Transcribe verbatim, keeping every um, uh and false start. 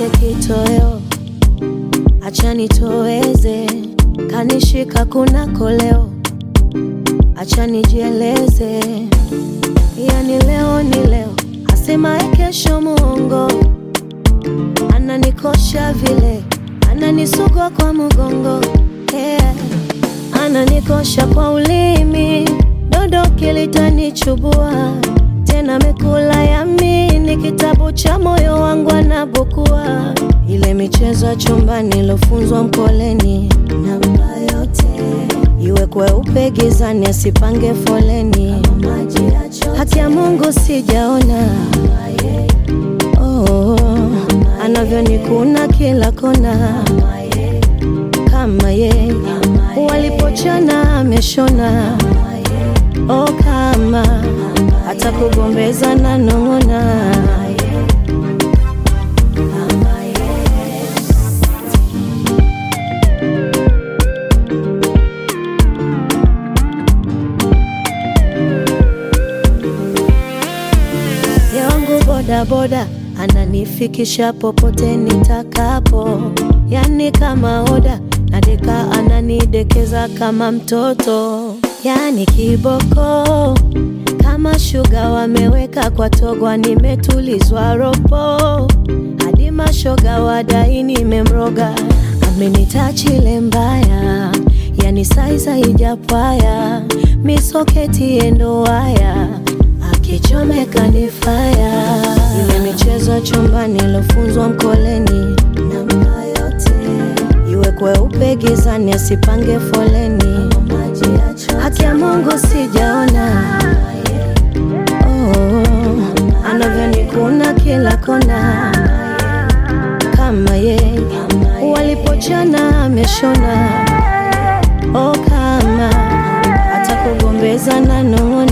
chake kitoweo, acha nitoweze, kanishika kuna koleo, acha nijieleze. Yani leo ni leo, asema kesho muongo, ananikosha vile, ananisugua kwa mgongo, yeah. Ananikosha kwa ulimi, dodo kilitanichubua, tena mekula yamini, kitabu cha moyo wangu anabukua. Ile michezo ya chumbani nilofunzwa mkoleni, namba yote iwe kweupe gizani, asipange foleni. Haki ya Mungu sijaona, oh, anavyonikuna kila kona, kama ye walipochana ameshona, oh, kama hata kugombeza na nongona. Yangu boda boda ananifikisha popote nitakapo, yani kama oda, nadeka ananidekeza kama mtoto, yani kiboko kama shuga wameweka kwa togwa, nimetulizwa ropo hadi mashoga wadai nimemroga. Amenitachile mbaya, yani saiza ijapaya, misoketi endo waya, akichomeka ni fire. Ile michezo chumbani nilofunzwa mkoleni, namba yote iwe kweupe gizani, asipange foleni. Haki ya Mungu sijaona, oh, anavyonikuna kila kona, kama ye walipochana ameshona, oh, kama hata kugombeza na nongona.